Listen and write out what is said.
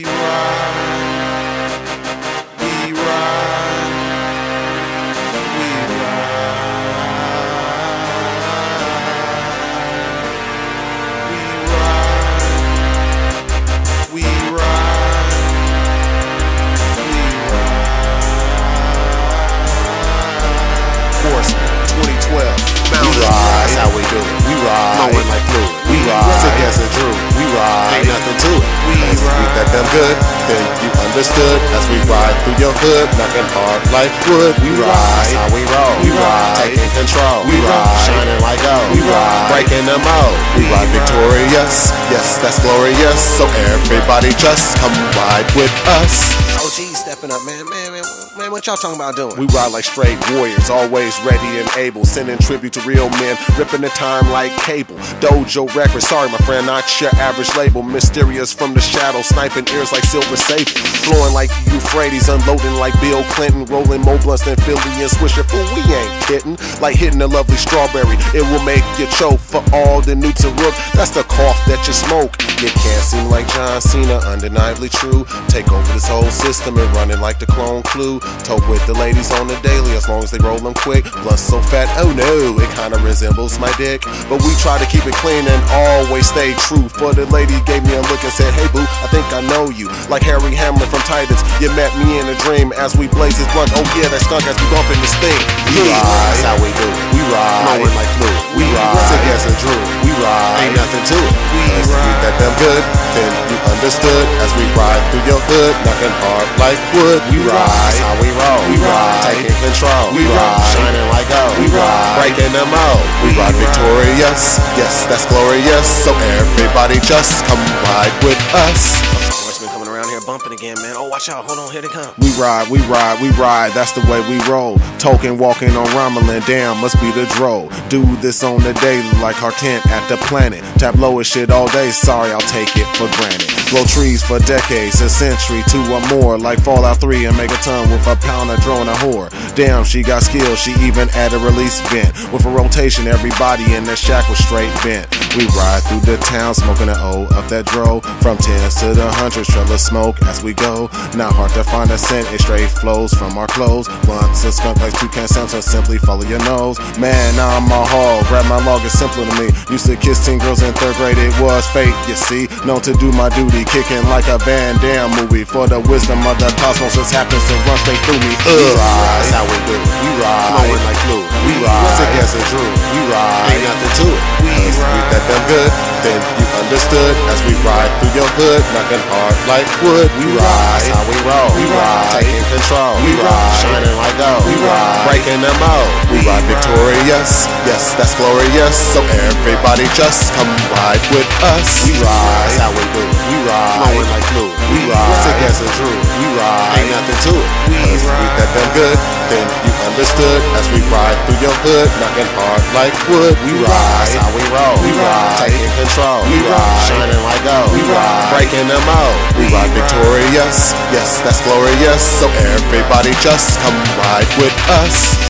We ride, we ride, we ride, we ride, we ride. Horseman, 2012, Mountain. That's how we do it. We ride, flowing like fluid. We ride, sick as a Drew. We ride, ain't nothing to it. We beat that damn good, then you understood. As we ride through your hood, knocking hard like wood. We ride, that's how we roll. We ride, taking control. We ride, shining like gold. We ride, breaking the mold. We ride victorious, yes, that's glorious. So everybody just come ride with us. OG stepping up, man, what y'all talking about doing? We ride like straight warriors, always ready and able, sending tribute to real men, ripping the time like cable. Dojo Records, sorry my friend, not your average label. Mysterious from the shadow, sniping ears like Silver Safe, flowing like Euphrates, unloading like Bill Clinton, rolling more blunts than Philly and Swisher. Fool, we ain't kidding, like hitting a lovely strawberry. It will make you choke for all the newts and rook. That's the cough that you smoke. You can't seem like John Cena, undeniably true. Take over this whole system and run it like the clone Clue. Talk with the ladies on the daily as long as they roll them quick. Blunts so fat, oh no, it kinda resembles my dick. But we try to keep it clean and always stay true. For the lady gave me a look and said, hey boo, I think I know you. Like Harry Hamlin from Titans, you met me in a dream as we blaze this blunt. Oh yeah, that skunk as we bumping this thing. We ride, that's how we do it. We ride, flowing like fluid. We ride, sick as a Drew. We ride, ain't nothing to it. We beat that damn good, then you understood. As we ride through your hood, knocking hard like wood. We ride, that's how we roll. We ride, taking control. We ride, shining like gold. We ride, breaking the mold. We ride victorious, yes, that's glorious. So everybody just come ride with us. Horseman coming around here bumping again, man. Oh, watch out, hold on, here they come. We ride, we ride, we ride, that's the way we roll. Token walking on Romulan, damn, must be the dro. Do this on the daily like Clark Kent at the planet. Tableau is shit all day, sorry, I'll take it for granted. Blow trees for decades, a century, 2 or more. Like Fallout 3 and make a ton with a pound of drone a whore. Damn, she got skills, she even add a release vent. With a rotation, everybody in the shack was straight bent. We ride through the town, smoking an O of that dro. From 10s to the hundreds, trail of smoke as we go. Not hard to find a scent, it straight flows from our clothes. Blunts and skunk like Toucan Samson, simply follow your nose. Man, now I'm a hog, grab my log, it's simpler to me. Used to kiss teen girls in 3rd grade, it was fate, you see. Known to do my duty, kicking like a Van Damme movie. For the wisdom of the cosmos, this happens to run straight through me. We ride, that's how we do it. We ride, flowing like fluid. We ride, sick as a Drew. We ride, ain't nothing to it. We beat that damn good, then you understood. As we ride through your hood, knocking hard like wood. We ride, that's how we roll. We ride, taking control. We ride, shining like gold. We ride, breaking the mold. We ride victorious, yes, that's glorious. So everybody just come ride with us. We ride, that's how we do it. We ride, flowing like fluid. We ride, sick as a Drew. We ride, ain't nothing to it. We beat that damn good, then you understood. As we ride through your hood, knocking hard like wood. We ride, that's how we roll. We ride, taking control. We ride, shining like gold. We ride, breaking the mold. We ride victorious, yes, that's glorious. So everybody just come ride with us.